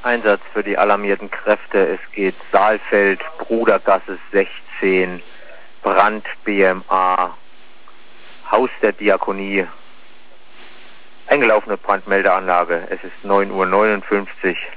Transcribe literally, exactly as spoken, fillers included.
Einsatz für die alarmierten Kräfte. Es geht Saalfeld, Brudergasse sechzehn, Brand B M A, Haus der Diakonie. Eingelaufene Brandmeldeanlage. Es ist neun Uhr neunundfünfzig.